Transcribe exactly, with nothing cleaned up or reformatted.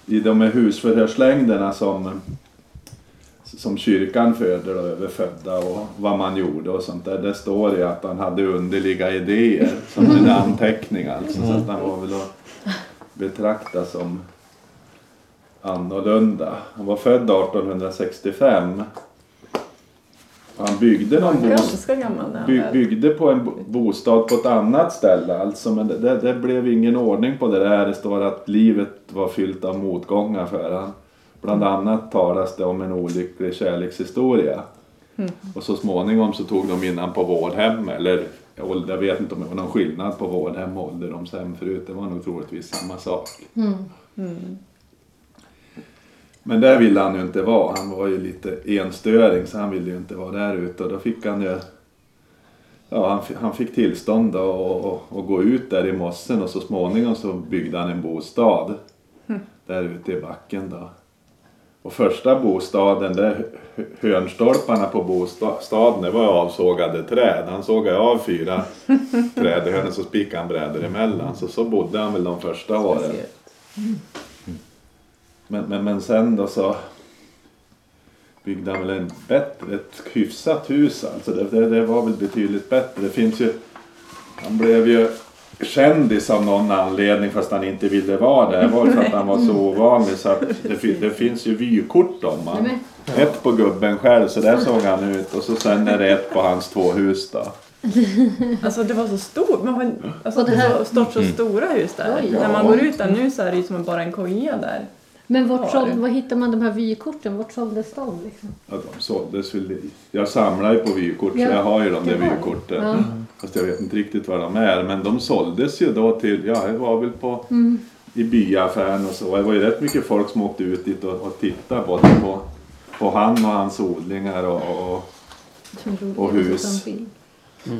i de här husförhörslängderna som, som kyrkan föder då, överfödda och vad man gjorde och sånt där. Det står det att han hade underliga idéer som en anteckning alltså. Så att han var väl att betrakta som annorlunda. Han var född arton sextiofem. Han byggde, någon bostad, by, byggde på en bostad på ett annat ställe alltså, men det, det, det blev ingen ordning på det där. Det står att livet var fyllt av motgångar för han. Bland annat talas det om en olycklig kärlekshistoria. Mm. Och så småningom så tog de innan på vårdhem, eller jag vet inte om det var någon skillnad på vårdhem och ålderdomshem förut. Det var nog troligtvis samma sak. Mm. Mm. Men där ville han ju inte vara. Han var ju lite enstöring så han ville ju inte vara där ute. Och då fick han ju... Ja, han, han fick tillstånd att gå ut där i mossen. Och så småningom så byggde han en bostad. Mm. Där ute i backen då. Och första bostaden, där hörnstolparna på bostaden, det var avsågade träd. Han sågade av fyra träd i hörnen så spikade han brädor emellan. Så så bodde han väl de första åren. Mm. Men, men, men sen då så byggde han väl en bättre, ett hyfsat hus alltså. Det, det, det var väl betydligt bättre. Det finns ju, han blev ju kändis av någon anledning fast han inte ville vara där. Det var för att han var så ovanlig så att det, det finns ju vykort om han. Ett på gubben själv så där såg han ut och så sen är det ett på hans två hus då. Alltså det var så stort, man var, alltså det har stått så stora hus där. Ja. När man går ut där nu så är det ju som bara en koja där. Men vart såld, var hittar man de här vykorten? Vart såldes de liksom? Ja, de såldes väl. Jag samlar ju på vykort ja, så jag har ju de där vykorten. Ja. Fast jag vet inte riktigt vad de är. Men de såldes ju då till, ja det var väl på mm. i byaffären och så. Det var ju rätt mycket folk som åkte ut dit och, och tittade både på, på han och hans odlingar och, och, och hus.